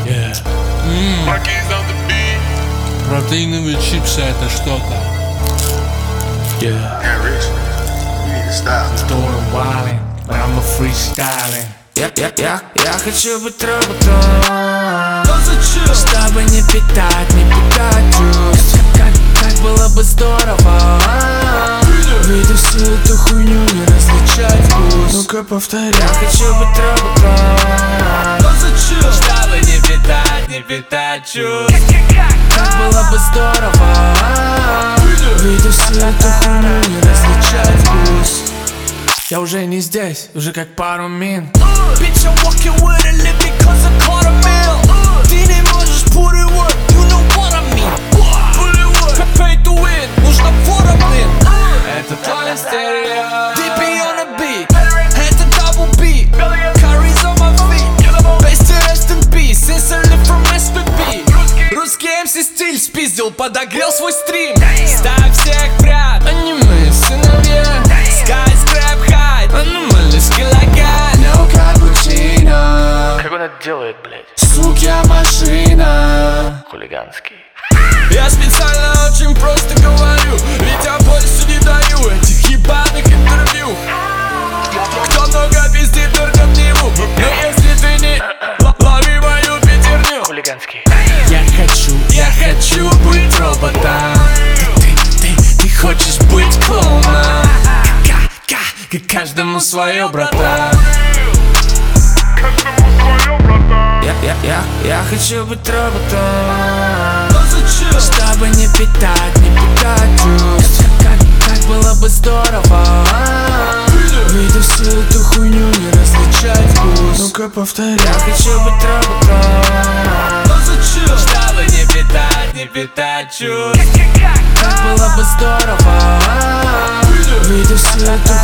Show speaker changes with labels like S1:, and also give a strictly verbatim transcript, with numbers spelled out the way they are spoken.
S1: Yeah. Mm. Протеиновые чипсы — это что-то. Yeah. Здорово валим, прямо фристайлим.
S2: Я, я, я, я хочу быть роботом, чтобы не питать, не питать чувств. Как, как было бы здорово, видя всю эту хуйню, не различать вкус. Ну-ка повторяй. Я хочу быть роботом, чтобы не питать, не питать чувств. Как было бы здорово, видя всю эту хуйню, не различать вкус. Я уже не здесь, уже как пару мин. Bitch, I'm walking with a limp because I caught a meal. Ты не можешь put it work, you know what I mean. Put it work, pay to win, нужно фора, блин. Это твой стерео. ди пи on the beat, это double beat. Curry's on my feet, best rest in peace. Sincerely from эс пи би. Русский эм си стиль спиздил, подогрел свой стрим. Ставь всех в ряд, они мы сыновья. Skyscrap high, аномальный скилоган. No cappuccino.
S3: Как он это делает, блять?
S2: Сука машина.
S3: Хулиганский.
S2: Я специально очень просто говорю, ведь я больше не даю этих ебаных интервью. Кто много пиздит, только в него. Но если ты не лови мою пятерню.
S3: Хулиганский.
S2: Я хочу, я хочу быть роботом. Ты, ты, ты, ты хочешь быть клоуном. Каждому свое, братан. Я, я, я, я хочу быть роботом, чтобы не питать, не питать чувств. Как, как было бы здорово, видя всю эту хуйню, не различать вкус. Ну-ка повторяй. Я хочу быть роботом, чтобы не питать, не питать чувств. Как было бы здорово, видя всю эту